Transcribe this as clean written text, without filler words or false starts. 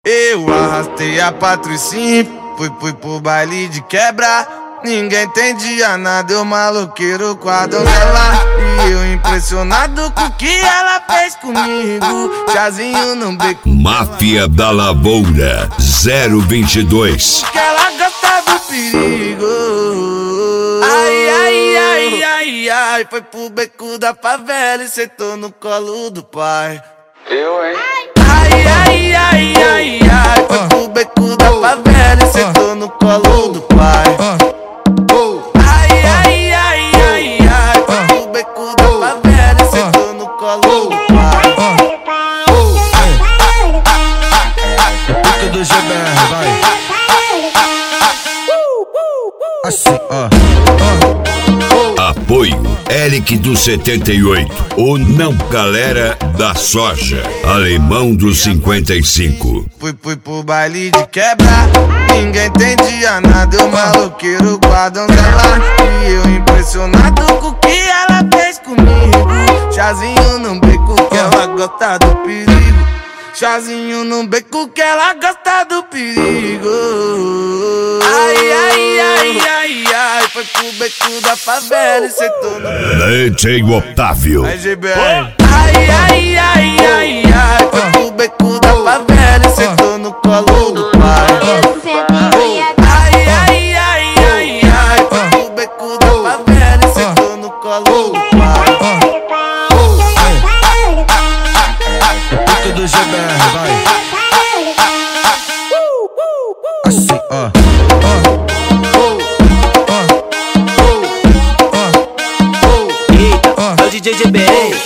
Eu arrastei a Patricinha, fui pro baile de quebra. Ninguém entendia nada, eu maloqueiro com a donzela. E eu impressionado com o que ela fez comigo. Chazinho no beco. Máfia da Lavoura 022. Que ela gosta do perigo. Ai, ai, ai, ai, ai. Foi pro beco da favela e sentou no colo do pai. Eu, hein? Ai, ai, ai, ai, ai. Foi pro beco da favela e sentou no colo do pai. Ai, ai, ai, ai, ai. Foi pro beco da favela e sentou no colo do pai. Pique do GBR, vai. Assim, Apoio Eric do 78. O não galera da soja. Alemão do 55. Fui pro baile de quebra. Ninguém entendia nada, eu maloqueiro com a donzela. E eu impressionado com o que ela fez comigo. Chazinho no beco que ela gosta do perigo. Chazinho no beco que ela gosta do perigo. Ai, ai, ai, ai, ai. Foi pro beco da favela e sentou no... DJ Otávio. Aí, GBR. Ai, ai, ai, ai, ai. Foi pro beco da favela e sentou no colo do pai. Ai, ai, ai, ai, ai. Foi pro beco da favela e sentou no colo do pai. pique do GBR, vai. Assim, É o DJ GBR,